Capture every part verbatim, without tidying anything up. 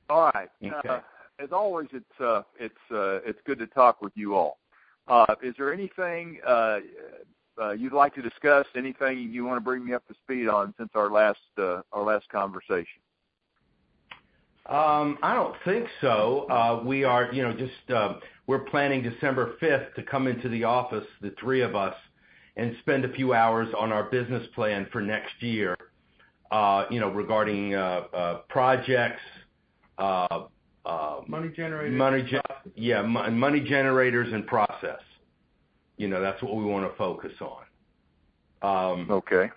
All right. Okay. Uh, as always, it's uh, it's uh, it's good to talk with you all. Uh, is there anything uh, uh, you'd like to discuss? Anything you want to bring me up to speed on since our last uh, our last conversation? Um, I don't think so. Uh, we are, you know, just uh, we're planning December fifth to come into the office, the three of us, and spend a few hours on our business plan for next year. Uh, you know, regarding uh, uh, projects, uh, uh, money generators, money, ge- yeah, mo- money generators and process. You know, that's what we want to focus on. Um, okay.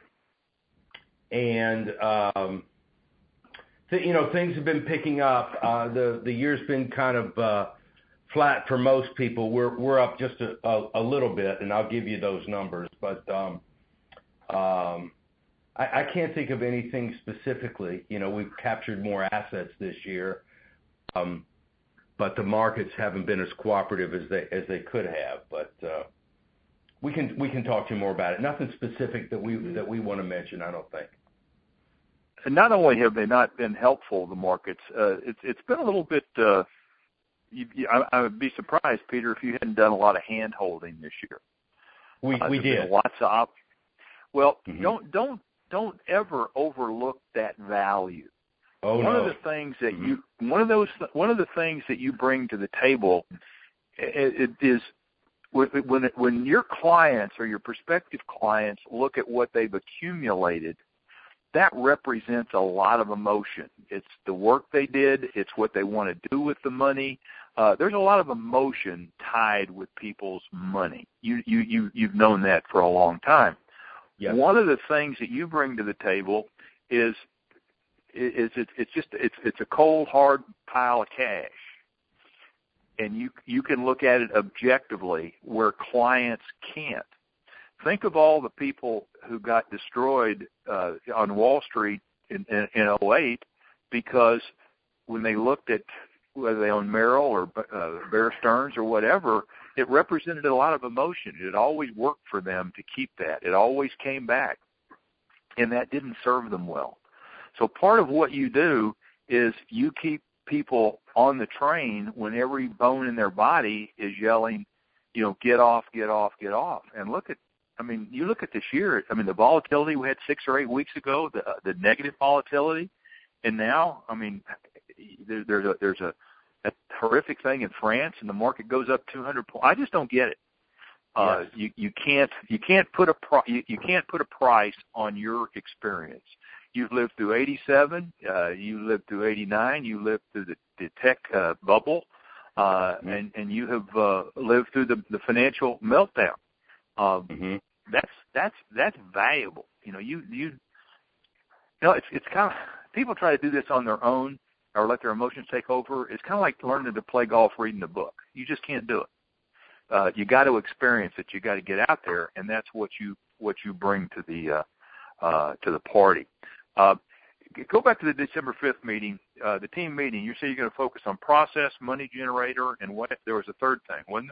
And um, th- you know, things have been picking up. Uh, the the year's been kind of uh, flat for most people. We're we're up just a, a, a little bit, and I'll give you those numbers. But um, um, I, I can't think of anything specifically. You know, we've captured more assets this year, um, but the markets haven't been as cooperative as they as they could have. But uh, we can we can talk to you more about it. Nothing specific that we that we want to mention, I don't think. And not only have they not been helpful, the markets, uh, it's it's been a little bit. Uh, you, you, I, I would be surprised, Peter, if you hadn't done a lot of hand holding this year. We uh, we did lots of. Op- well, mm-hmm. don't don't. Don't ever overlook that value. Oh, one no. of the things that mm-hmm. you one of those one of the things that you bring to the table it, it is when it, when your clients or your prospective clients look at what they've accumulated, that represents a lot of emotion. It's the work they did. It's what they want to do with the money. Uh, there's a lot of emotion tied with people's money. You you you you've known that for a long time. Yes. One of the things that you bring to the table is is it, it's just it's it's a cold hard pile of cash, and you you can look at it objectively where clients can't. Think of all the people who got destroyed uh, on Wall Street in, in, in oh eight because when they looked at whether they owned Merrill or uh, Bear Stearns or whatever, it represented a lot of emotion. It always worked for them to keep that. It always came back, and that didn't serve them well. So part of what you do is you keep people on the train when every bone in their body is yelling, you know, get off, get off, get off. And look at, I mean, you look at this year, I mean, the volatility we had six or eight weeks ago, the, the negative volatility, and now, I mean, there, there's a, there's a, a horrific thing in France, and the market goes up two hundred points. I just don't get it. Uh, yes. you, you can't you can't put a pro, you, you can't put a price on your experience. You've lived through eighty-seven, uh, you lived through eighty-nine, you lived through the, the tech uh, bubble, uh, mm-hmm. and and you have uh, lived through the, the financial meltdown. Uh, mm-hmm. That's that's that's valuable. You know, you you. You know, it's it's kind of people try to do this on their own or let their emotions take over. It's kind of like learning to play golf, reading a book. You just can't do it. Uh, you got to experience it. You got to get out there, and that's what you what you bring to the uh, uh, to the party. Uh, go back to the December fifth meeting, uh, the team meeting. You say you're going to focus on process, money generator, and what? There was a third thing, wasn't there?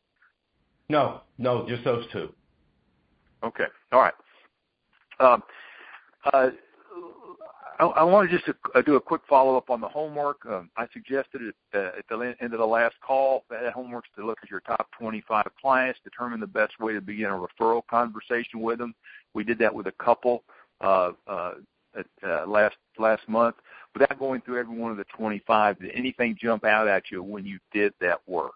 No, no, just those two. Okay, all right. Um, uh, I, I want to just uh, do a quick follow-up on the homework. Um, I suggested it uh, at the end of the last call. That homework's to look at your top twenty-five clients, determine the best way to begin a referral conversation with them. We did that with a couple uh, uh, at, uh, last last month. Without going through every one of the twenty-five, did anything jump out at you when you did that work?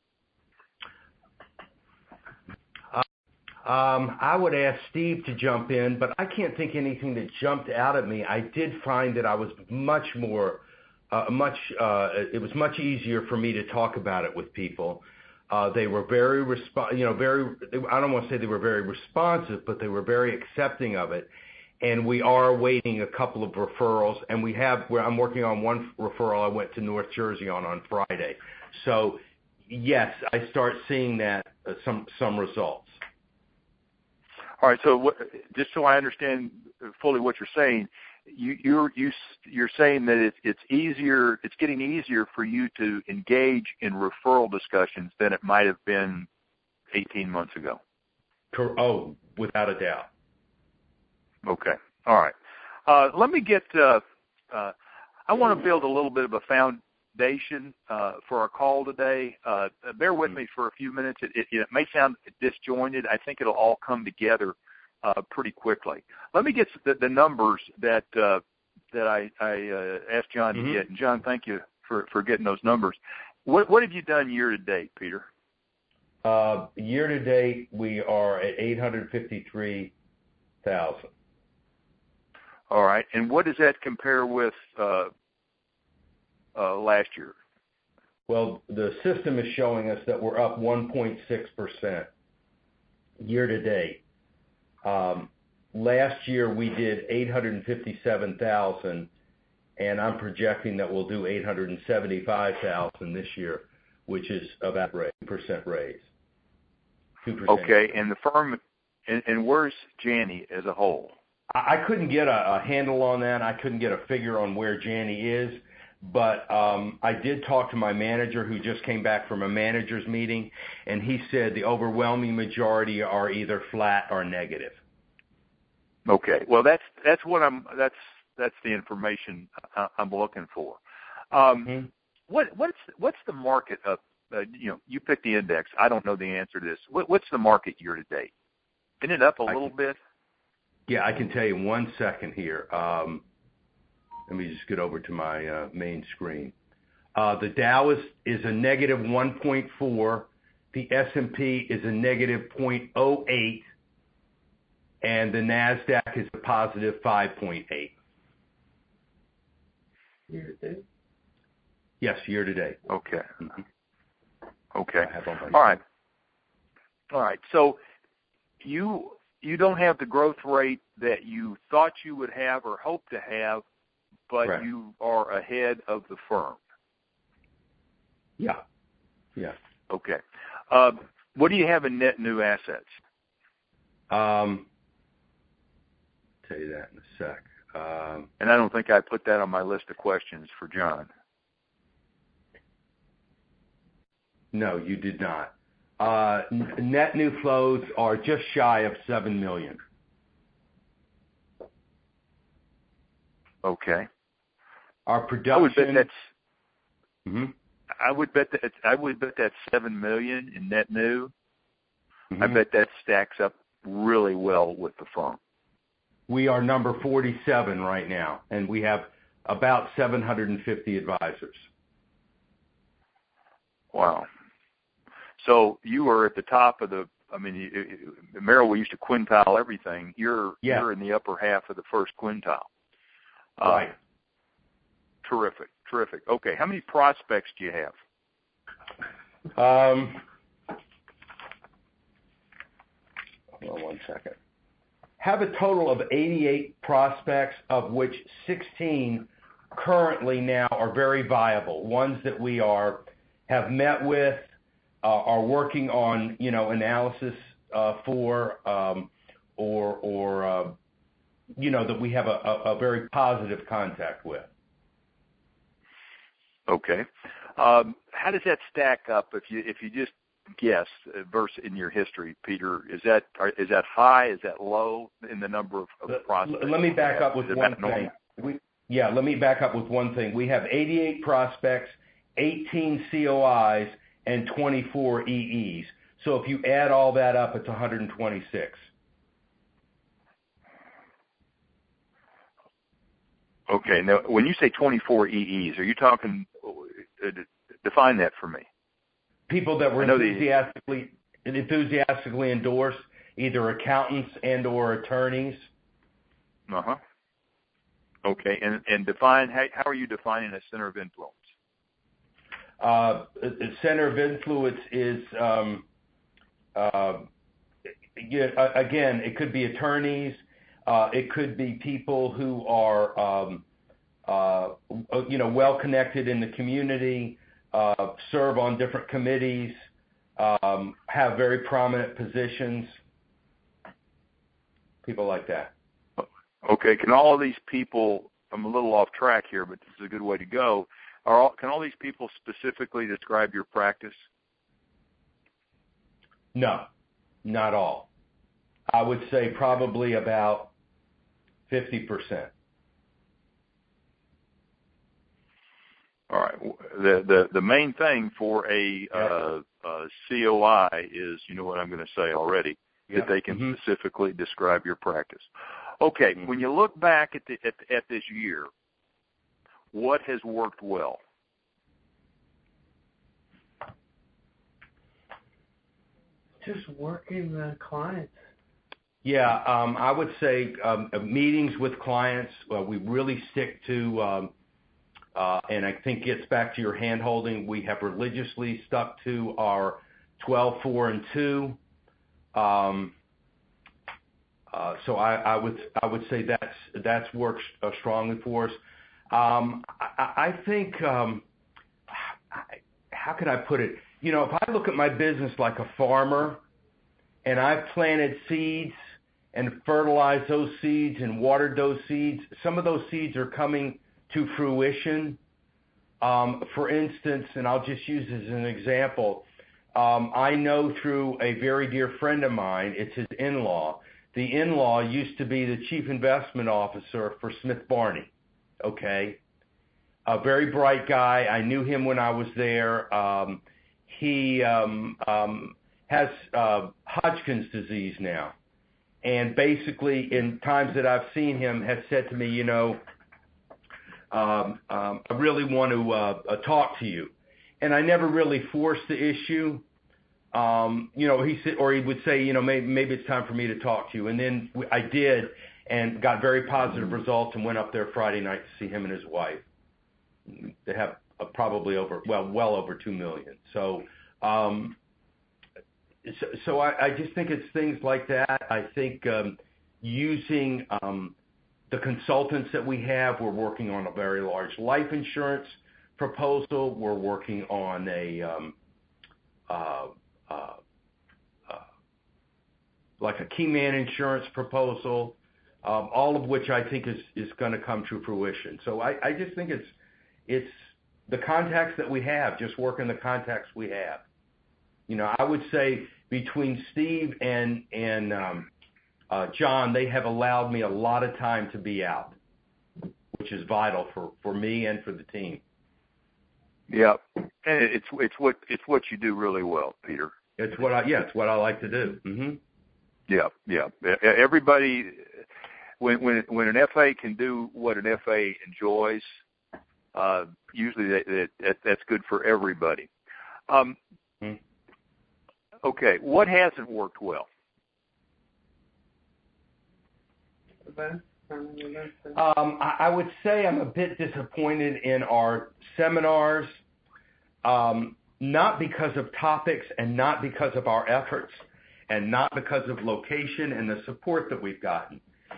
Um, I would ask Steve to jump in, but I can't think anything that jumped out at me. I did find that I was much more, uh, much, uh, it was much easier for me to talk about it with people. Uh, they were very, resp- you know, very, I don't want to say they were very responsive, but they were very accepting of it. And we are awaiting a couple of referrals, and we have, where I'm working on one referral I went to North Jersey on on Friday. So, yes, I start seeing that, uh, some some results. All right. So, what, just so I understand fully what you're saying, you, you're you, you're saying that it's it's easier, it's getting easier for you to engage in referral discussions than it might have been eighteen months ago. Oh, without a doubt. Okay. All right. Uh, let me get. Uh, uh, I want to build a little bit of a foundation uh, for our call today. Uh, bear with me for a few minutes. It, it, it may sound disjointed. I think it'll all come together uh, pretty quickly. Let me get the, the numbers that uh, that I, I uh, asked John mm-hmm. to get. And John, thank you for, for getting those numbers. What, what have you done year to date, Peter? Uh, year to date, we are at eight hundred fifty-three thousand. All right, and what does that compare with uh, uh, last year? Well, the system is showing us that we're up one point six percent year to date. Um, last year we did eight hundred fifty-seven thousand, and I'm projecting that we'll do eight hundred seventy-five thousand this year, which is about a two percent raise. two percent. Okay, and the firm, and, and where's Janney as a whole? I couldn't get a, a handle on that. I couldn't get a figure on where Janney is, but um, I did talk to my manager who just came back from a manager's meeting, and he said the overwhelming majority are either flat or negative. Okay, well that's that's what I'm that's that's the information I'm looking for. Um, mm-hmm. What what's what's the market of uh, you know you pick the index. I don't know the answer to this. What, what's the market year to date? Isn't it up a little can, bit? Yeah, I can tell you one second here. Um, let me just get over to my uh, main screen. Uh, the Dow is, is a negative one point four. The S and P is a negative zero point zero eight. And the NASDAQ is a positive five point eight. Year to date? Yes, year to date. Okay. Mm-hmm. Okay. All right. All right. So you you don't have the growth rate that you thought you would have or hoped to have, but Correct. You are ahead of the firm. Yeah. Yeah. Okay. Uh, what do you have in net new assets? Um, tell you that in a sec. Um, and I don't think I put that on my list of questions for John. No, you did not. Uh, n- net new flows are just shy of seven million. Okay. Our production. I would bet that's. Mm-hmm. I would bet that I would bet that's seven million in net new. Mm-hmm. I bet that stacks up really well with the firm. We are number forty-seven right now, and we have about seven hundred fifty advisors. Wow. So you are at the top of the, I mean, you, Merrill, we used to quintile everything. You're yeah. you're in the upper half of the first quintile. Right. Uh, terrific, terrific. Okay, how many prospects do you have? Um, hold on one second. Have a total of eighty-eight prospects, of which sixteen currently now are very viable. Ones that we are have met with, uh, are working on, you know, analysis uh, for, um, or or uh, you know, that we have a, a, a very positive contact with. Okay. Um, how does that stack up if you if you just guess uh, versus in your history, Peter? Is that are, is that high? Is that low in the number of, of prospects? Let me back up with one thing. We, yeah, let me back up with one thing. We have eighty-eight prospects, eighteen C O Is, and twenty-four E Es. So if you add all that up, it's one hundred twenty-six. Okay. Now, when you say twenty-four E Es, are you talking? Uh, define that for me. People that were enthusiastically the, enthusiastically endorsed, either accountants and or attorneys. Uh huh. Okay, and and define how how are you defining a center of influence? Uh, a center of influence is um, uh, again, it could be attorneys, uh, it could be people who are um, uh, you know well connected in the community. Uh, serve on different committees, um, have very prominent positions, people like that. Okay, can all of these people, I'm a little off track here, but this is a good way to go, are all, can all these people specifically describe your practice? No, not all. I would say probably about fifty percent. the, the, the main thing for a, uh, uh, C O I is, you know what I'm going to say already, yeah. that they can mm-hmm. specifically describe your practice. Okay, mm-hmm. when you look back at, the, at, at this year, what has worked well? Just working the clients. Yeah, um, I would say um, meetings with clients, uh, we really stick to, um, uh, and I think gets back to your hand-holding, we have religiously stuck to our twelve, four, and two. Um, uh, so I, I would I would say that's that's worked uh, strongly for us. Um, I, I think, um, how could I put it? You know, if I look at my business like a farmer, and I've planted seeds and fertilized those seeds and watered those seeds, some of those seeds are coming to fruition. Um, for instance, and I'll just use as an example, um, I know through a very dear friend of mine, it's his in-law. The in-law used to be the chief investment officer for Smith Barney, okay? A very bright guy. I knew him when I was there. Um, he um, um, has uh, Hodgkin's disease now. And basically, in times that I've seen him, has said to me, you know, um, um, I really want to uh, uh, talk to you. And I never really forced the issue. Um, you know, he said, or he would say, you know, maybe, maybe it's time for me to talk to you. And then I did, and got very positive results, and went up there Friday night to see him and his wife. They have uh, probably over, well, well over two million. So, um, so, so I, I just think it's things like that. I think um, using um, the consultants that we have, we're working on a very large life insurance proposal. We're working on a um, uh, uh, uh, like a key man insurance proposal, um, all of which I think is, is going to come to fruition. So I, I just think it's it's the contacts that we have, just working the contacts we have. You know, I would say between Steve and and um, uh, John, they have allowed me a lot of time to be out, which is vital for, for me and for the team. Yeah, and it's it's what it's what you do really well, Peter. It's what I yeah, it's what I like to do. Mm-hmm. Yeah, yeah. Everybody, when when when an F A can do what an F A enjoys, uh, usually that, that that's good for everybody. Um, mm-hmm. Okay, what hasn't worked well? Um, I, I would say I'm a bit disappointed in our seminars, um, not because of topics and not because of our efforts and not because of location and the support that we've gotten.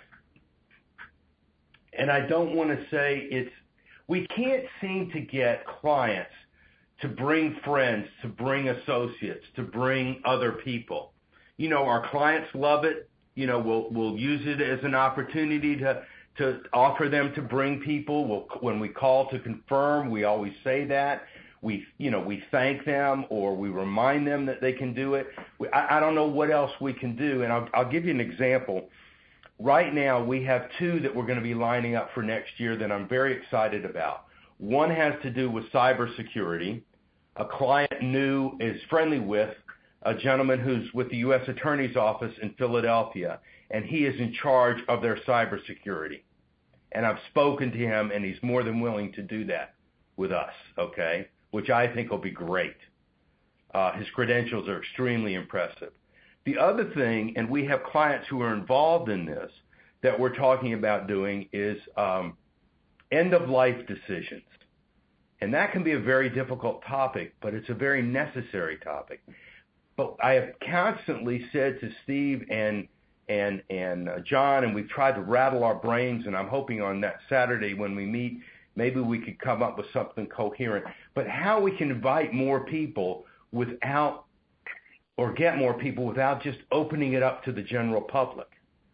And I don't want to say it's, we can't seem to get clients to bring friends, to bring associates, to bring other people. You know, our clients love it. You know, we'll we'll use it as an opportunity to to offer them to bring people. We'll, when we call to confirm, we always say that. We you know we thank them or we remind them that they can do it. We, I, I don't know what else we can do, and I'll I'll give you an example. Right now, we have two that we're going to be lining up for next year that I'm very excited about. One has to do with cybersecurity. A client knew, is friendly with, a gentleman who's with the U S Attorney's Office in Philadelphia, and he is in charge of their cybersecurity. And I've spoken to him, and he's more than willing to do that with us, okay, which I think will be great. Uh, his credentials are extremely impressive. The other thing, and we have clients who are involved in this, that we're talking about doing is um, end-of-life decisions. And that can be a very difficult topic, but it's a very necessary topic. But I have constantly said to Steve and and and uh, John, and we've tried to rattle our brains, and I'm hoping on that Saturday when we meet, maybe we could come up with something coherent. But how we can invite more people without, or get more people without just opening it up to the general public.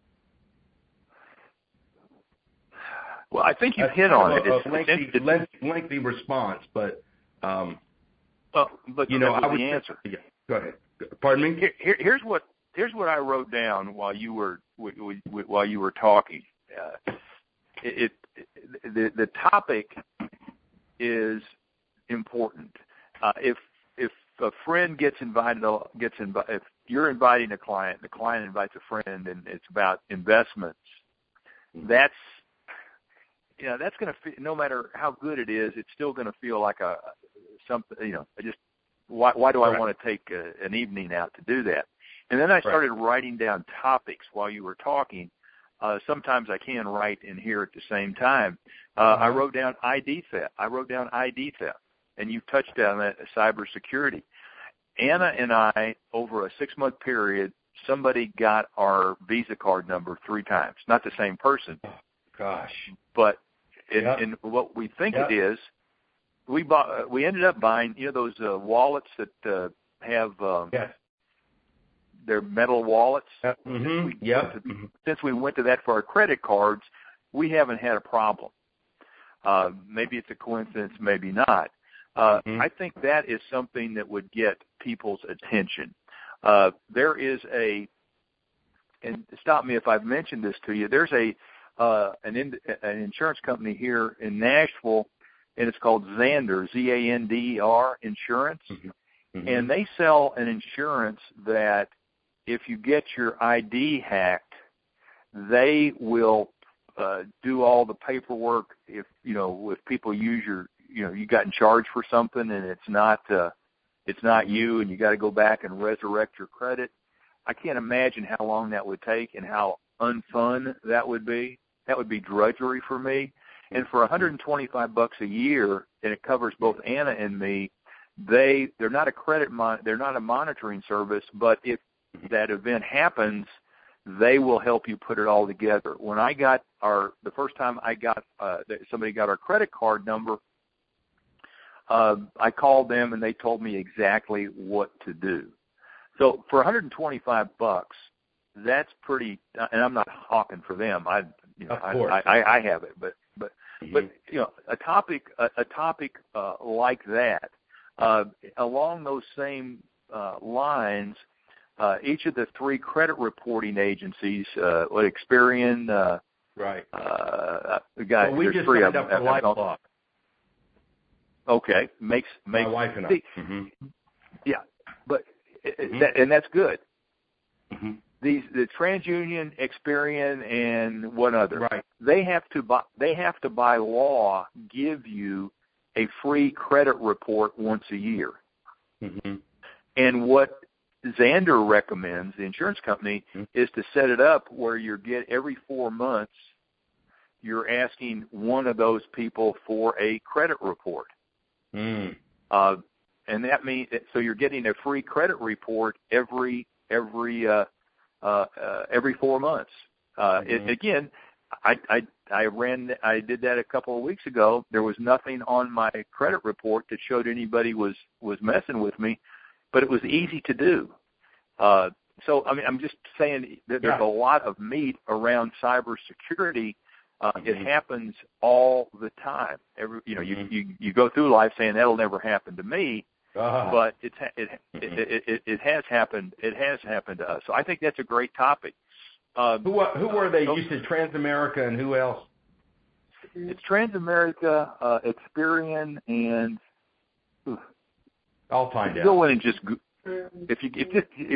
Well, I think you hit on it. It's a lengthy, it's, lengthy, lengthy response, but um, well, but you know, I would the answer. Yeah, go ahead. Pardon me. Here, here, here's what here's what I wrote down while you were while you were talking. Uh, it, it the the topic is important. Uh, if if a friend gets invited, gets invi- if you're inviting a client, the client invites a friend, and it's about investments, that's you know that's going to no matter how good it is, it's still going to feel like a something. You know, I just why why do I right. want to take a, an evening out to do that? And then I started right. writing down topics while you were talking. Uh, sometimes I can write and hear at the same time. Uh, uh-huh. I wrote down I D theft. I wrote down I D theft, and you touched on that, cybersecurity. Anna and I, over a six-month period, somebody got our Visa card number three times. Not the same person. Oh, gosh. But in, yep. in what we think yep. it is, we bought. We ended up buying, you know, those uh, wallets that uh, have. Um, yes. They're metal wallets. Yep. Mm-hmm. We yep. to, mm-hmm. Since we went to that for our credit cards, we haven't had a problem. Uh, maybe it's a coincidence, maybe not. Uh, mm-hmm. I think that is something that would get people's attention. Uh, there is a, and stop me if I've mentioned this to you, there's a uh, an, in, an insurance company here in Nashville, and it's called Zander, Z A N D E R Insurance. Mm-hmm. Mm-hmm. And they sell an insurance that if you get your I D hacked, they will uh, do all the paperwork. If you know, if people use your, you know, you got in charge for something and it's not, uh, it's not you, and you got to go back and resurrect your credit. I can't imagine how long that would take and how unfun that would be. That would be drudgery for me. And for one hundred twenty-five bucks a year, and it covers both Anna and me. They they're not a credit mon- they're not a monitoring service, but if that event happens, they will help you put it all together. When I got our the first time I got uh, somebody got our credit card number, uh, I called them and they told me exactly what to do. So for one hundred twenty-five bucks, that's pretty. And I'm not hawking for them. I you know I, I I have it, but but mm-hmm. but you know a topic a, a topic uh, like that. Uh, along those same uh, lines, uh, each of the three credit reporting agencies, uh, what Experian, uh, right? Uh, the guy, well, we just three signed of up them. for LifeLock. Okay, makes makes my wife and I. See, mm-hmm. Yeah, but mm-hmm. that, and that's good. Mm-hmm. These the TransUnion, Experian, and one other. Right. They have to buy. They have to by law give you a free credit report once a year. Mm-hmm. And what Zander recommends, the insurance company, mm-hmm. is to set it up where you get every four months, you're asking one of those people for a credit report. Mm. Uh, and that means, so you're getting a free credit report every, every, uh, uh, uh, every four months. Uh, mm-hmm. it, again, I, I, I ran, I did that a couple of weeks ago. There was nothing on my credit report that showed anybody was, was messing with me, but it was easy to do. Uh, so, I mean, I'm just saying that there's yeah. a lot of meat around cybersecurity. Uh, mm-hmm. It happens all the time. Every, you know, mm-hmm. you, you, you go through life saying that'll never happen to me, uh-huh. but it's, it, mm-hmm. it, it, it, it has happened. It has happened to us. So I think that's a great topic. Uh, who who were they? You said Transamerica and who else? It's Transamerica, uh, Experian, and ooh, I'll find out. Go in and just if you if this, if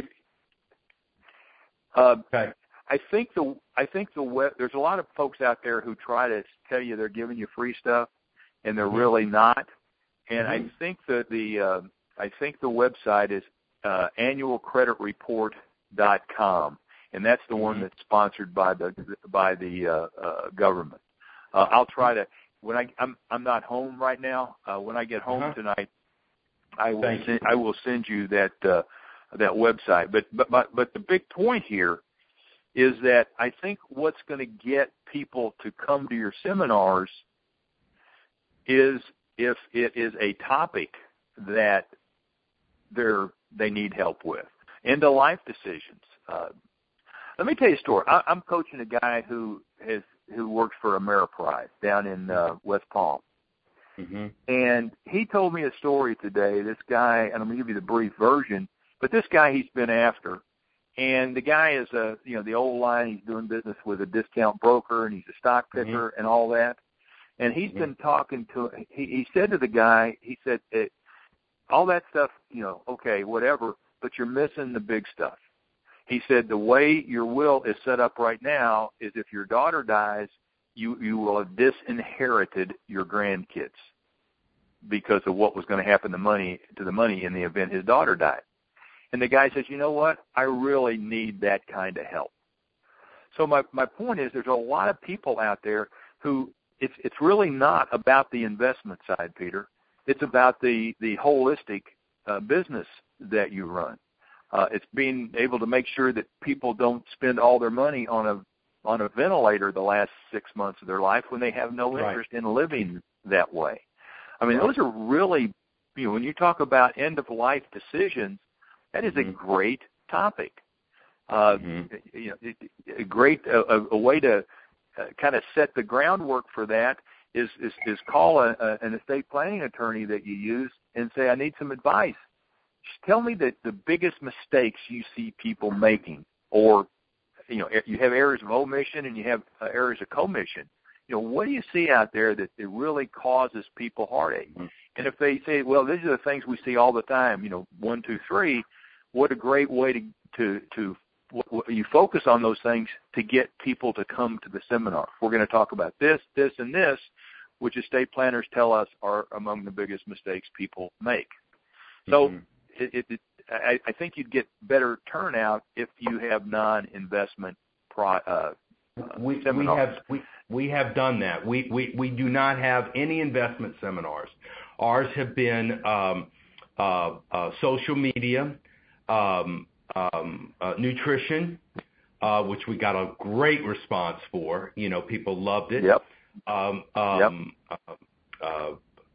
uh, okay. I think the I think the web. There's a lot of folks out there who try to tell you they're giving you free stuff, and they're mm-hmm. really not. And mm-hmm. I think that the uh, I think the website is uh, annual credit report dot com. And that's the mm-hmm. one that's sponsored by the by the uh, uh, government. Uh, I'll try to when I I'm I'm not home right now. Uh, when I get home uh-huh. tonight, I will Thank send, you. I will send you that uh, that website. But but but but the big point here is that I think what's going to get people to come to your seminars is if it is a topic that they're they need help with, into life decisions. Uh, Let me tell you a story. I, I'm coaching a guy who has who works for Ameriprise down in uh, West Palm, mm-hmm. and he told me a story today. This guy, and I'm going to give you the brief version. But this guy he's been after, and the guy is a you know the old line. He's doing business with a discount broker, and he's a stock picker, mm-hmm. and all that. And he's mm-hmm. been talking to, he, he said to the guy, he said, eh, all that stuff, you know, okay, whatever, but you're missing the big stuff. He said the way your will is set up right now is if your daughter dies, you, you will have disinherited your grandkids because of what was going to happen to money to the money in the event his daughter died. And the guy says, you know what? I really need that kind of help. So my, my point is there's a lot of people out there who it's it's really not about the investment side, Peter. It's about the, the holistic uh, business that you run. Uh, it's being able to make sure that people don't spend all their money on a on a ventilator the last six months of their life when they have no interest right. in living that way. I mean, right. those are really, you know, when you talk about end-of-life decisions, that is mm-hmm. a great topic. Uh, mm-hmm. You know, a great a, a way to uh, kind of set the groundwork for that is is, is call a, a, an estate planning attorney that you use and say, I need some advice. Just tell me the, the biggest mistakes you see people making, or you know, you have areas of omission and you have uh, areas of commission. You know, what do you see out there that it really causes people heartache? Mm-hmm. And if they say, well, these are the things we see all the time, you know, one, two, three, what a great way to to to w- w- you focus on those things to get people to come to the seminar. We're going to talk about this, this, and this, which estate planners tell us are among the biggest mistakes people make. So mm-hmm. it, it, it, I, I think you'd get better turnout if you have non-investment pro, uh, we, seminars. We have we, we have done that. We, we we do not have any investment seminars. Ours have been um, uh, uh, social media, um, um, uh, nutrition, uh, which we got a great response for. You know, people loved it. Yep. Um, um, yep. Uh, uh,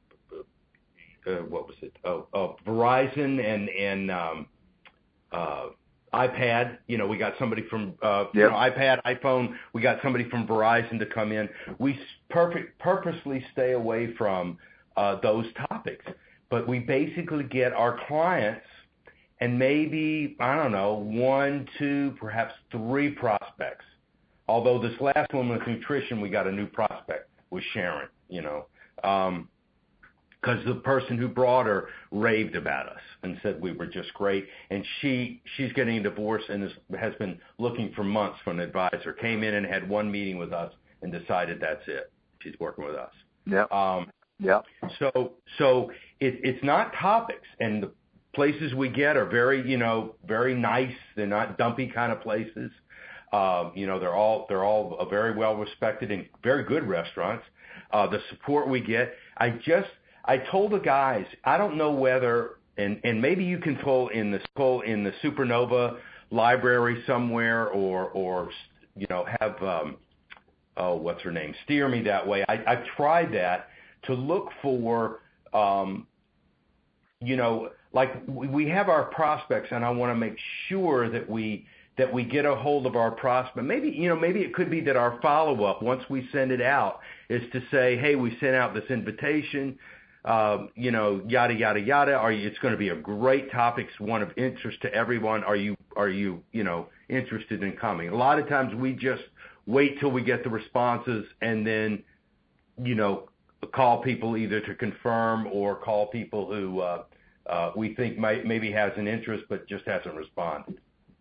uh, what was it? Oh, oh Verizon and and um, uh, iPad. You know, we got somebody from uh, yep. you know, iPad, iPhone. We got somebody from Verizon to come in. We perfect purposely stay away from uh, those topics, but we basically get our clients and maybe I don't know one, two, perhaps three prospects. Although this last one with nutrition, we got a new prospect with Sharon. You know. Um, Because the person who brought her raved about us and said we were just great. And she she's getting a divorce and is, has been looking for months for an advisor. Came in and had one meeting with us and decided that's it. She's working with us. Yeah. Um, yeah. So so it, it's not topics, and the places we get are very you know very nice. They're not dumpy kind of places. Um, you know they're all they're all uh, very well respected and very good restaurants. Uh, the support we get, I just. I told the guys, I don't know whether, and, and maybe you can pull in the pull in the Supernova library somewhere, or or you know have um, oh what's her name steer me that way. I, I've tried that to look for um, you know like we, we have our prospects, and I want to make sure that we that we get a hold of our prospect. Maybe you know maybe it could be that our follow up once we send it out is to say, hey, we sent out this invitation. Uh, you know, yada yada yada. Are you? It's going to be a great topic, it's one of interest to everyone. Are you? Are you? You know, interested in coming? A lot of times we just wait till we get the responses and then, you know, call people either to confirm or call people who uh, uh, we think might maybe has an interest but just hasn't responded.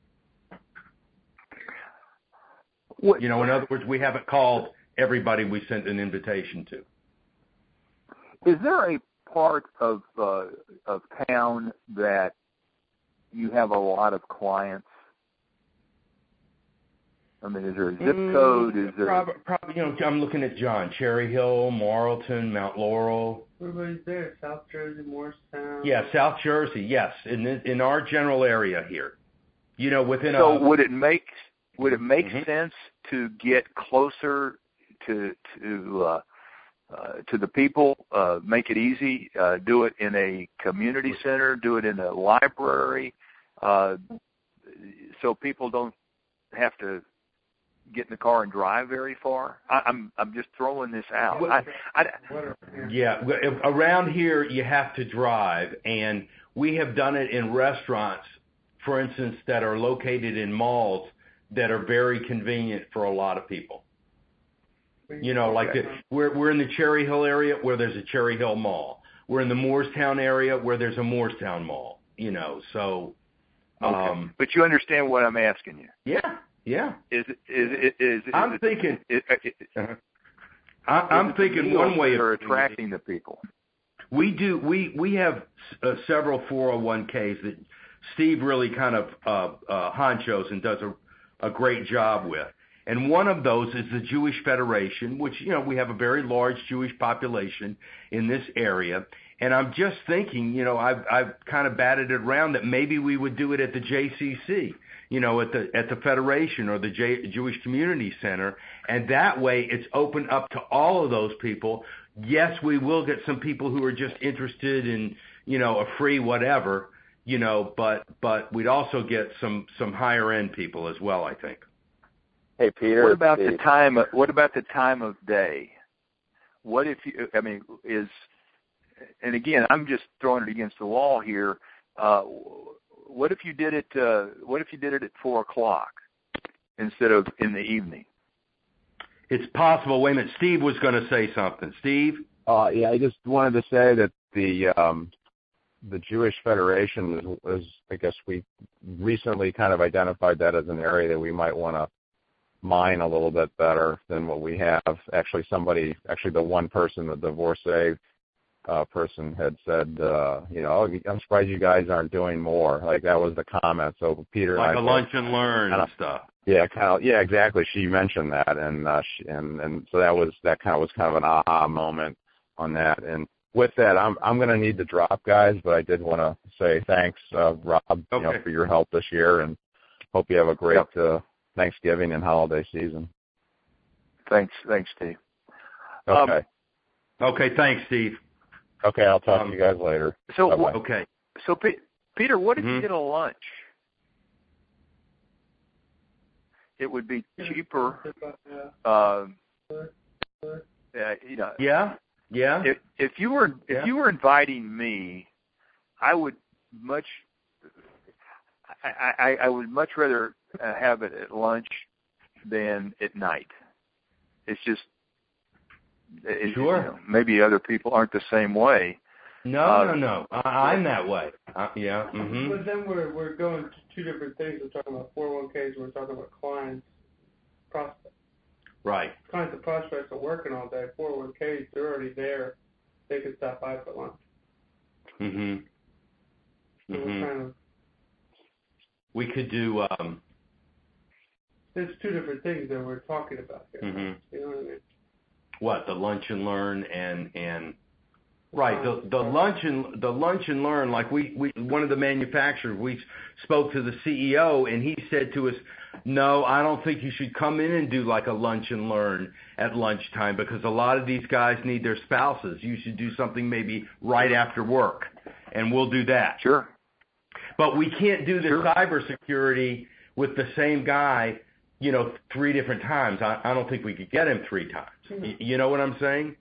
What, you know, in other words, we haven't called everybody we sent an invitation to. Is there a part of uh, of town that you have a lot of clients? I mean, is there a zip code? Is there probably, probably you know? I'm looking at John. Cherry Hill, Marlton, Mount Laurel. Everybody's there. South Jersey, Morristown. Yeah, South Jersey. Yes, in in our general area here. You know, within so a. So would it make would it make mm-hmm. sense to get closer to to uh, Uh, to the people, uh, make it easy, uh, do it in a community center, do it in a library, uh, so people don't have to get in the car and drive very far? I, I'm I'm just throwing this out. I, I, yeah, around here you have to drive, and we have done it in restaurants, for instance, that are located in malls that are very convenient for a lot of people. You know, like the, we're we're in the Cherry Hill area where there's a Cherry Hill Mall. We're in the Moorestown area where there's a Moorestown Mall. You know, so. Okay. Um, but you understand what I'm asking you? Yeah, yeah. Is is is, is, is I'm it, thinking. Is, is, uh-huh. I, I'm thinking one way of are attracting the people. We do. We we have uh, several four oh one Ks that Steve really kind of uh, uh, honchos and does a, a great job with. And one of those is the Jewish Federation, which, you know, we have a very large Jewish population in this area. And I'm just thinking, you know, I've I've kind of batted it around that maybe we would do it at the J C C, you know, at the at the Federation or the J, Jewish Community Center, and that way it's open up to all of those people. Yes, we will get some people who are just interested in, you know, a free whatever, you know, but but we'd also get some some higher end people as well, I think. Hey, Peter. What about Steve. the time? What about the time of day? What if you? I mean, is and again, I'm just throwing it against the wall here. Uh, what if you did it? Uh, what if you did it at four o'clock instead of in the evening? It's possible. Wait a minute. Steve was going to say something. Steve? Uh, yeah, I just wanted to say that the um, the Jewish Federation is, is, I guess we recently kind of identified that as an area that we might want to mine a little bit better than what we have. Actually, somebody, actually the one person, the divorcee uh, person had said, uh, you know, oh, I'm surprised you guys aren't doing more. Like that was the comment. So Peter, like and I a lunch and learn and stuff. Yeah, kind of. Yeah, exactly. She mentioned that, and uh, she, and and so that was that kind of was kind of an aha moment on that. And with that, I'm I'm going to need to drop, guys. But I did want to say thanks, uh, Rob, okay. you know, for your help this year, and hope you have a great yep. uh, Thanksgiving and holiday season. Thanks, thanks, Steve. Okay. Um, okay, thanks, Steve. Okay, I'll talk um, to you guys later. So Bye-bye. okay. So P- Peter, what if mm-hmm. you did a lunch? It would be cheaper. Uh, uh, you know. Yeah. Yeah. If, if you were if yeah. you were inviting me, I would much. I, I, I would much rather uh, have it at lunch than at night. It's just. It, sure. You know, maybe other people aren't the same way. No, uh, no, no. I, I'm that way. Uh, yeah. Mm-hmm. But then we're we're going to two different things. We're talking about four oh one Ks. We're talking about clients, prospects. Right. Clients and prospects are working all day. four oh one Ks, they're already there. They could stop by for lunch. Mm-hmm. So mm-hmm. we're kind of. We could do. Um, There's two different things that we're talking about here. Mm-hmm. You know what I mean? What, the lunch and learn and and. Right, the the lunch and the lunch and learn, like we, we one of the manufacturers, we spoke to the C E O and he said to us, no, I don't think you should come in and do like a lunch and learn at lunchtime because a lot of these guys need their spouses. You should do something maybe right after work, and we'll do that. Sure. But we can't do the sure. cybersecurity with the same guy, you know, three different times. I, I don't think we could get him three times. Mm-hmm. You know what I'm saying?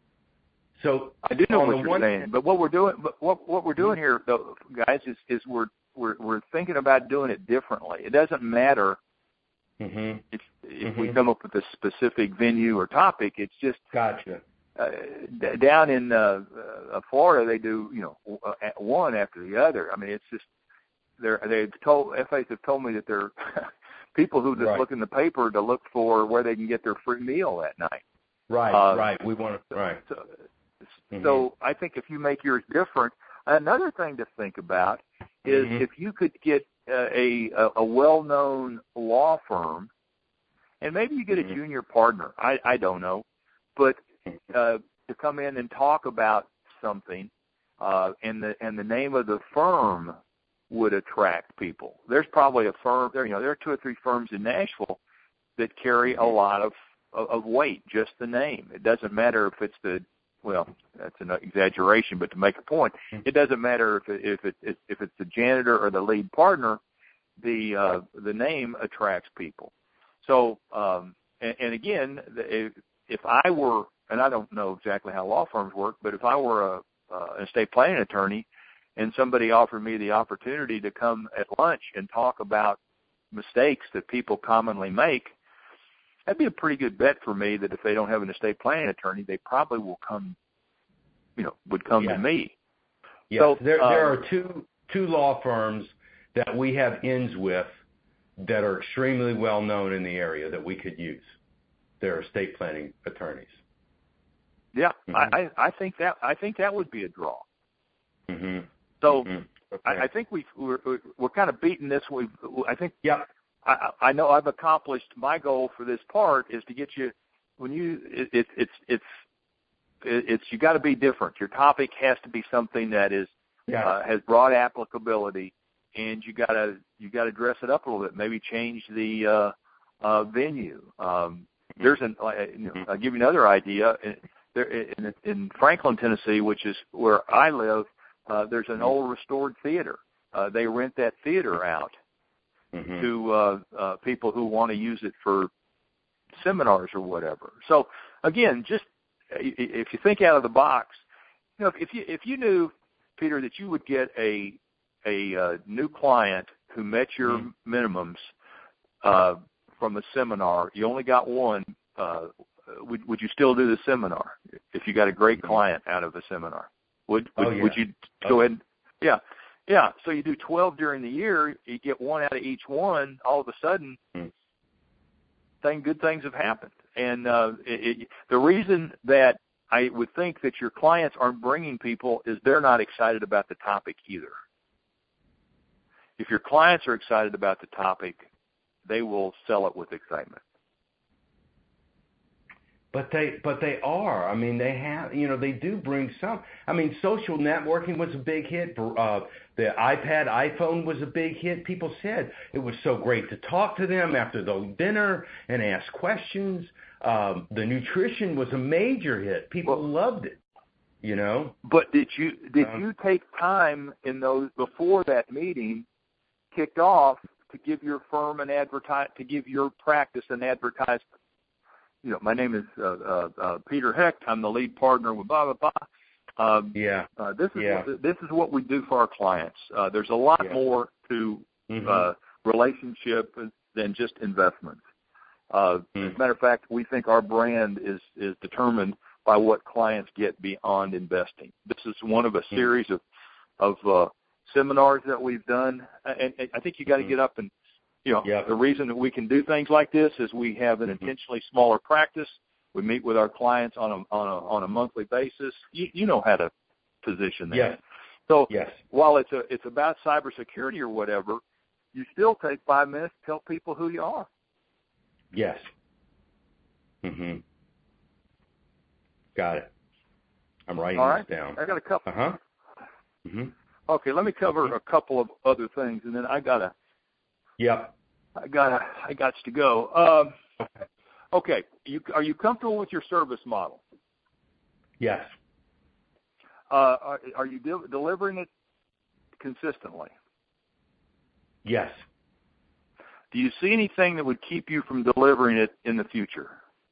So I do know what you're one, saying, but what we're doing, but what what we're doing here, though, guys, is is we're we're we're thinking about doing it differently. It doesn't matter mm-hmm. if if mm-hmm. we come up with a specific venue or topic. It's just gotcha. Uh, d- down in uh, uh, Florida, they do you know one after the other. I mean, it's just they're they've told F As have told me that they're people who just right. look in the paper to look for where they can get their free meal that night. Right, uh, right. We want to right. So, So mm-hmm. I think if you make yours different, another thing to think about is mm-hmm. if you could get uh, a a well-known law firm, and maybe you get mm-hmm. a junior partner. I, I don't know, but uh, to come in and talk about something, uh, and the and the name of the firm would attract people. There's probably a firm there. You know, there are two or three firms in Nashville that carry a lot of of, of weight. Just the name. It doesn't matter if it's the Well, that's an exaggeration, but to make a point, it doesn't matter if it, if it if it's the janitor or the lead partner. The uh, the name attracts people. So, um, and, and again, if, if I were, and I don't know exactly how law firms work, but if I were a uh, an estate planning attorney, and somebody offered me the opportunity to come at lunch and talk about mistakes that people commonly make, that'd be a pretty good bet for me that if they don't have an estate planning attorney, they probably will come, you know, would come yeah. to me. Yes, so, there um, there are two two law firms that we have ins with that are extremely well known in the area that we could use. They're estate planning attorneys. Yeah, mm-hmm. I, I think that I think that would be a draw. Mm-hmm. So mm-hmm. Okay. I, I think we we're, we're kind of beating this. We I think. Yep. I, I know I've accomplished my goal for this part is to get you when you it, it, it's it's it's you got to be different. Your topic has to be something that is yeah. uh, has broad applicability, and you got to you got to dress it up a little bit. Maybe change the uh, uh, venue. Um, there's an you know, I'll give you another idea. There in, in Franklin, Tennessee, which is where I live, uh, there's an old restored theater. Uh, they rent that theater out mm-hmm. to uh, uh, people who want to use it for seminars or whatever. So again, just if you think out of the box, you know, if you if you knew, Peter, that you would get a a uh, new client who met your mm-hmm. minimums uh, from a seminar, you only got one. Uh, would would you still do the seminar if you got a great client out of the seminar? Would would, oh, yeah. would you go ahead? And, yeah, yeah. So you do twelve during the year. You get one out of each one. All of a sudden, mm. thing good things have happened. And uh, it, it, the reason that I would think that your clients aren't bringing people is they're not excited about the topic either. If your clients are excited about the topic, they will sell it with excitement. But they, but they are. I mean, they have. You know, they do bring some. I mean, social networking was a big hit. Uh, the iPad, iPhone was a big hit. People said it was so great to talk to them after the dinner and ask questions. Um, the nutrition was a major hit. People well, loved it. You know. But did you did um, you take time in those before that meeting kicked off to give your firm an advertise to give your practice an advertisement? You know, my name is uh, uh, uh, Peter Hecht. I'm the lead partner with blah blah blah. Um, yeah. Uh, this is yeah. what, this is what we do for our clients. Uh, there's a lot yeah. more to mm-hmm. uh, relationship than just investments. Uh, mm. As a matter of fact, we think our brand is is determined by what clients get beyond investing. This is one of a series mm. of of uh, seminars that we've done, and, and I think you got to mm. get up and. You know, yep. the reason that we can do things like this is we have an mm-hmm. intentionally smaller practice. We meet with our clients on a on a on a monthly basis. You, you know how to position that. Yes. So yes. while it's a it's about cybersecurity or whatever, you still take five minutes to tell people who you are. Yes. Mhm. Got it. I'm writing All right. this down. I got a couple. Uh huh. Mhm. Okay, let me cover a couple of other things, and then I gotta. Yep. I got I got to go. Um, okay, you, are you comfortable with your service model? Yes. Uh, are, are you de- delivering it consistently? Yes. Do you see anything that would keep you from delivering it in the future?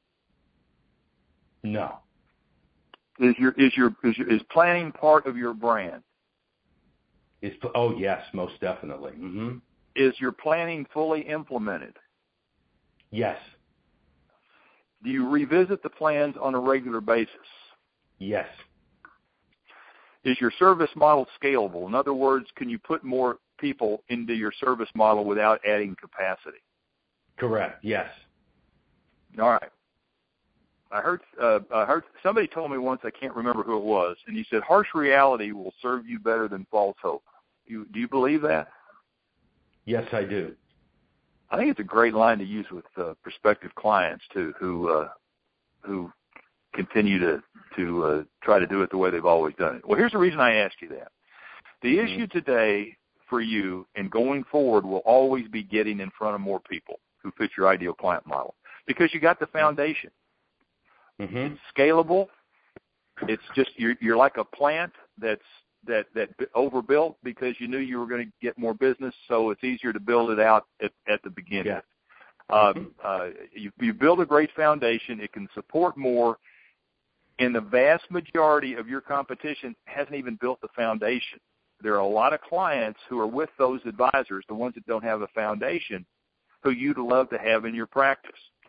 No. Is your is your is, your, is planning part of your brand? Is oh yes, most definitely. Mm-hmm. Is your planning fully implemented? Yes. Do you revisit the plans on a regular basis? Yes. Is your service model scalable? In other words, can you put more people into your service model without adding capacity? Correct. Yes. All right. I heard uh, I heard somebody told me once, I can't remember who it was, and he said, harsh reality will serve you better than false hope. You, do you believe that? Yes, I do. I think it's a great line to use with uh, prospective clients too, who uh, who continue to to uh, try to do it the way they've always done it. Well, here's the reason I asked you that. The mm-hmm. issue today for you and going forward will always be getting in front of more people who fit your ideal client model because you got the foundation. Mm-hmm. It's scalable. It's just you're you're like a plant that's that that overbuilt because you knew you were going to get more business, so it's easier to build it out at, at the beginning. Yeah. Uh, uh, you, you build a great foundation. It can support more, and the vast majority of your competition hasn't even built the foundation. There are a lot of clients who are with those advisors, the ones that don't have a foundation, who you'd love to have in your practice.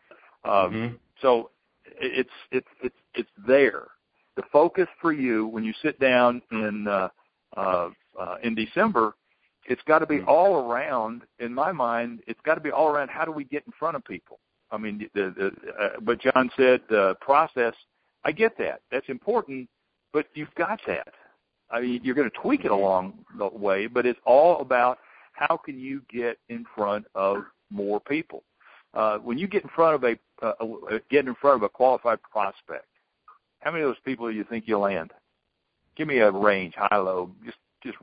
Um, mm-hmm. So it's it's it's it's there. The focus for you when you sit down in uh, uh, uh, in December, it's got to be mm-hmm. all around. In my mind, it's got to be all around. How do we get in front of people? I mean, the, the, uh, but John said the process. I get that. That's important, but you've got that. I mean, you're going to tweak it along the way, but it's all about how can you get in front of more people. Uh, when you get in front of a uh, get in front of a qualified prospect, how many of those people do you think you'll land? Give me a range, high, low, just just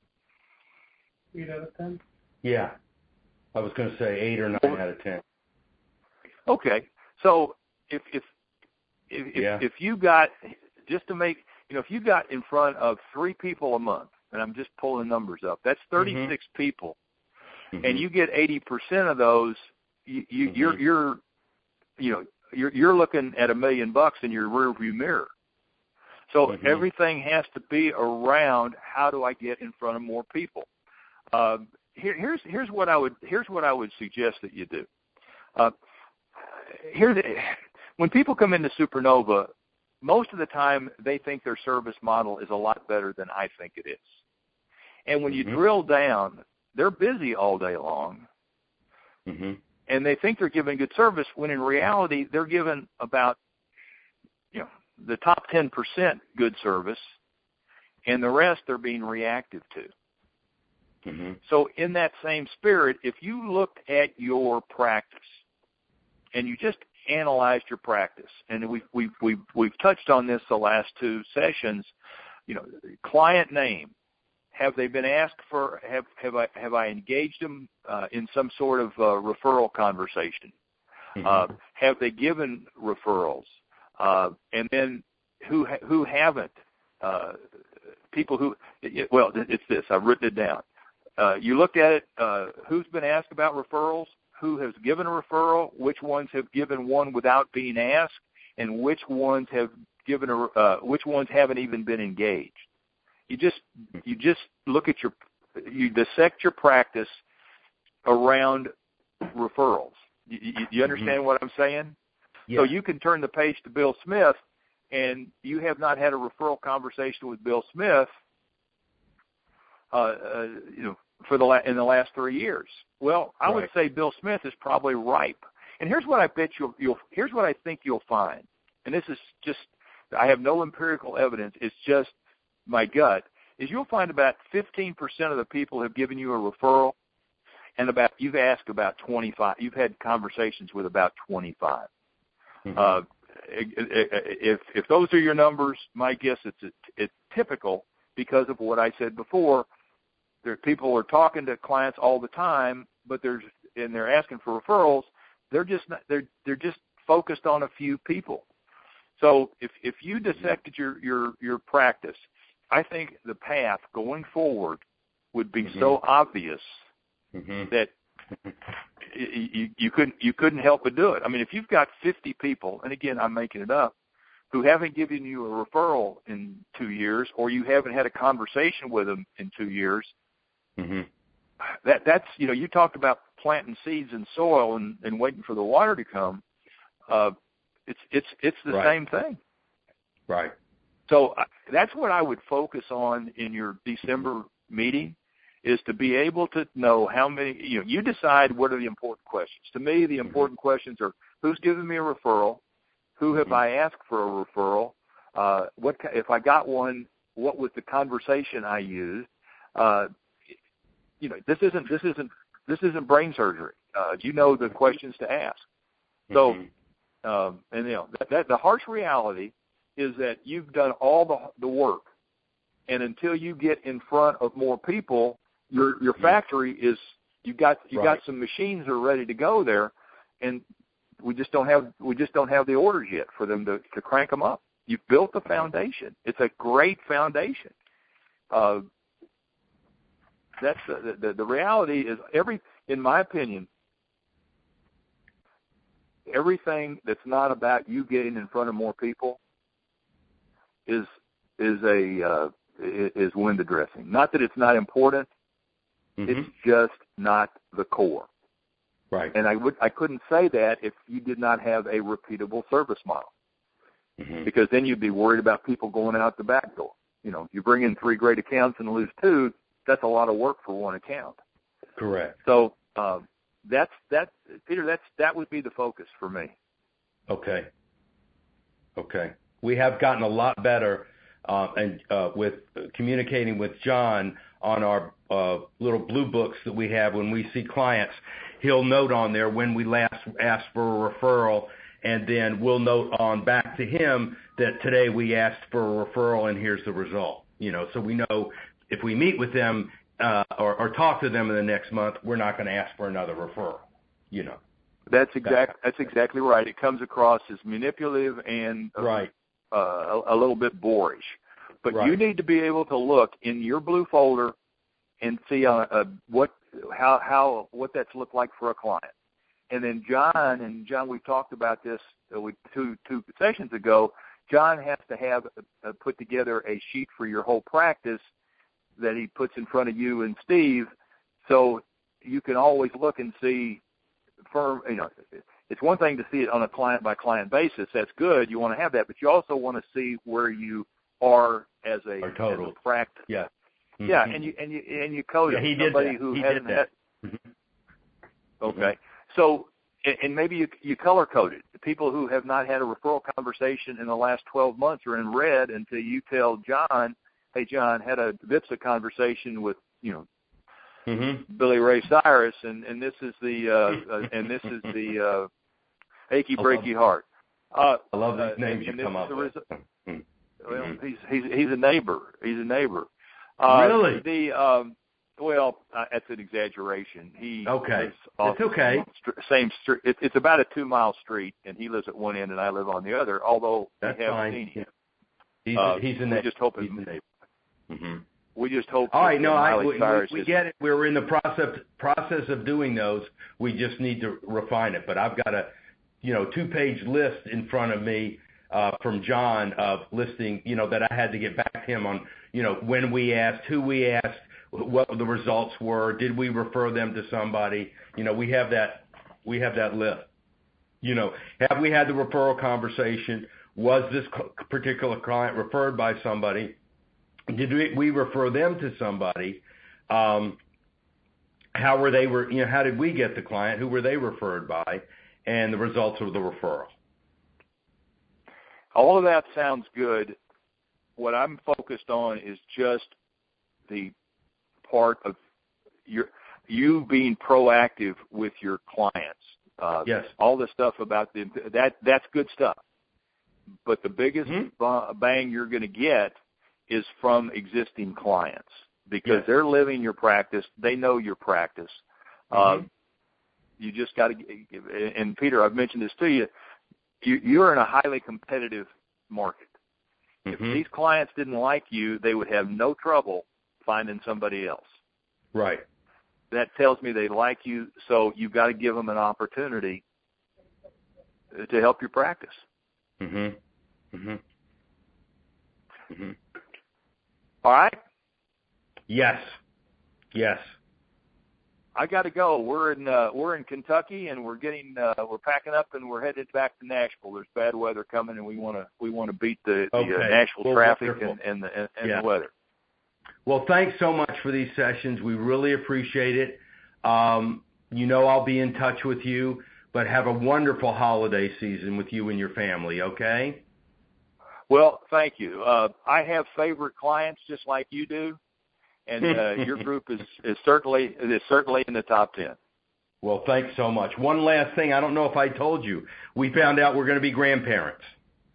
eight out of ten. Yeah, I was going to say eight or nine out of ten. Okay, so if if if, yeah. if, if you got just to make you know if you got in front of three people a month, and I'm just pulling numbers up, that's thirty-six mm-hmm. people, mm-hmm. and you get eighty percent of those. You, you, mm-hmm. You're, you're, you know, you're, you're looking at a million bucks in your rearview mirror. So mm-hmm. everything has to be around how do I get in front of more people. Uh, here, here's here's what I would here's what I would suggest that you do. Uh, here, when people come into Supernova, most of the time they think their service model is a lot better than I think it is. And when you mm-hmm. drill down, they're busy all day long. Mm-hmm. And they think they're giving good service when in reality they're giving about, you know, the top ten percent good service, and the rest they're being reactive to. Mm-hmm. So in that same spirit, if you looked at your practice and you just analyzed your practice, and we've we've we've, we've touched on this the last two sessions, you know, client name. Have they been asked for? Have have I have I engaged them uh, in some sort of uh, referral conversation? Mm-hmm. Uh, have they given referrals? Uh, and then who ha- who haven't? Uh, people who well, it's this. I've written it down. Uh, you looked at it. Uh, who's been asked about referrals? Who has given a referral? Which ones have given one without being asked? And which ones have given a? Uh, which ones haven't even been engaged? You just you just look at your you dissect your practice around referrals. You, you, you understand mm-hmm. what I'm saying? Yeah. So you can turn the page to Bill Smith, and you have not had a referral conversation with Bill Smith, uh, uh, you know, for the la- in the last three years. Well, I right. would say Bill Smith is probably ripe. And here's what I bet you'll, you'll here's what I think you'll find. And this is just I have no empirical evidence. It's just my gut, is you'll find about fifteen percent of the people have given you a referral, and about you've asked about twenty-five. You've had conversations with about twenty-five. Mm-hmm. Uh, if if those are your numbers, my guess it's it's typical because of what I said before. There people are talking to clients all the time, but there's and they're asking for referrals. They're just not, they're they're just focused on a few people. So if if you dissected your your your practice, I think the path going forward would be mm-hmm. so obvious mm-hmm. that you, you couldn't you couldn't help but do it. I mean, if you've got fifty people, and again, I'm making it up, who haven't given you a referral in two years, or you haven't had a conversation with them in two years, mm-hmm. that that's you know, you talked about planting seeds in soil and, and waiting for the water to come. Uh, it's it's it's the right. same thing. Right. So that's what I would focus on in your December meeting, is to be able to know how many, you know, you decide what are the important questions. To me, the important mm-hmm. questions are who's giving me a referral, who have mm-hmm. I asked for a referral, uh, what if I got one, what was the conversation I used? Uh, you know, this isn't this isn't this isn't brain surgery. Uh, you know the questions to ask. So, mm-hmm. um, and you know that, that the harsh reality is that you've done all the the work, and until you get in front of more people, your your factory is you got you right. got some machines that are ready to go there, and we just don't have we just don't have the orders yet for them to, to crank them up. You've built the foundation. It's a great foundation. Uh, that's the, the the reality is every in my opinion. Everything that's not about you getting in front of more people is is a uh, is window dressing. Not that it's not important. Mm-hmm. It's just not the core. Right. And I would I couldn't say that if you did not have a repeatable service model, mm-hmm. because then you'd be worried about people going out the back door. You know, you bring in three great accounts and lose two, that's a lot of work for one account. Correct. So uh, that's that, Peter. That's that would be the focus for me. Okay. Okay. We have gotten a lot better uh, and uh, with communicating with John on our uh, little blue books that we have when we see clients. He'll note on there when we last asked for a referral, and then we'll note on back to him that today we asked for a referral and here's the result. You know, so we know if we meet with them uh, or, or talk to them in the next month, we're not going to ask for another referral. You know. That's exact. That's exactly right. It comes across as manipulative and uh, right. uh, a, a little bit boorish. But right. you need to be able to look in your blue folder and see uh, uh, what how how what that's looked like for a client. And then John and John, we talked about this uh, we, two two sessions ago. John has to have uh, put together a sheet for your whole practice that he puts in front of you and Steve, so you can always look and see. Firm, you know, it's one thing to see it on a client by client basis. That's good. You want to have that, but you also want to see where you are as a, as a practice. Yeah, mm-hmm. yeah, and you and you and you code yeah, it. He Somebody did that. who he hasn't did that. had. Mm-hmm. Okay, mm-hmm. so and maybe you you color code it. The people who have not had a referral conversation in the last twelve months are in red until you tell John, hey John, had a V I P S A conversation with you know. Mm-hmm. Billy Ray Cyrus, and, and this is the uh, uh, and this is the uh, achy breaky heart. Uh, I love these uh, names and, you and come up with. Resu- mm-hmm. Well, he's he's he's a neighbor. He's a neighbor. Uh, really? The um, well, uh, that's an exaggeration. He okay. lives off It's okay. The same street. It, it's about a two mile street, and he lives at one end, and I live on the other. Although that's we haven't fine. seen him. He's uh, he's a we neighbor. just hope he's a neighbor. Mm-hmm. We just hope. All right, no, I, we, Cyrus we is, get it. We're in the process process of doing those. We just need to refine it. But I've got a, you know, two page list in front of me uh, from John of listing, you know, that I had to get back to him on, you know, when we asked, who we asked, what the results were, did we refer them to somebody? You know, we have that we have that list. You know, have we had the referral conversation? Was this particular client referred by somebody? Did we, we refer them to somebody? Um, how were they? Were you know? How did we get the client? Who were they referred by? And the results of the referral. All of that sounds good. What I'm focused on is just the part of your you being proactive with your clients. Uh, yes. All the stuff about the that that's good stuff. But the biggest mm-hmm. bang you're going to get is from existing clients because yes. they're living your practice. They know your practice. Mm-hmm. Uh, you just got to, and Peter, I've mentioned this to you, you, you're in a highly competitive market. Mm-hmm. If these clients didn't like you, they would have no trouble finding somebody else. Right. That tells me they like you, so you've got to give them an opportunity to help your practice. Mm-hmm. Mm-hmm. Mm-hmm. All right? Yes. Yes. I got to go. We're in uh, we're in Kentucky, and we're getting uh, we're packing up, and we're headed back to Nashville. There's bad weather coming, and we want to we want to beat the, the okay. uh, Nashville well, traffic wonderful. and, and the and, and yeah. the weather. Well, thanks so much for these sessions. We really appreciate it. Um, you know I'll be in touch with you, but have a wonderful holiday season with you and your family, okay? Well, thank you. Uh, I have favorite clients just like you do, and uh, your group is, is certainly is certainly in the top ten. Well, thanks so much. One last thing. I don't know if I told you. We found out we're going to be grandparents.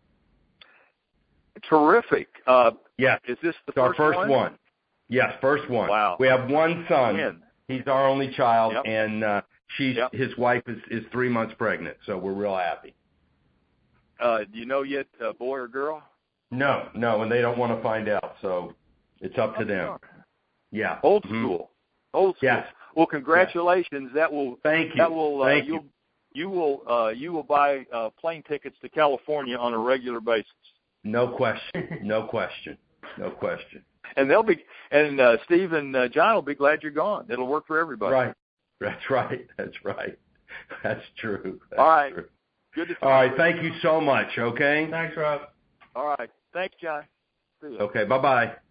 Terrific. Uh, yeah. Is this the it's our first, first one? one? Yes, first one. Wow. We have one son. Ten. He's our only child, Yep. and uh, she's Yep. his wife is, is three months pregnant, so we're real happy. Uh, do you know yet, uh, boy or girl? No, no, and they don't want to find out, so it's up to them. Yeah. Old mm-hmm. school. Old school. Yes. Well, congratulations. Yes. That will. Thank you. That will. Uh, Thank you. you. You will. Uh, you will buy uh, plane tickets to California on a regular basis. No question. No question. No question. And they'll be. And uh, Steve and uh, John will be glad you're gone. It'll work for everybody. Right. That's right. That's right. That's true. That's All right. True. Good to talk. All right. Thank you so much. Okay. Thanks, Rob. All right. Thanks, John. See ya. Okay. Bye bye.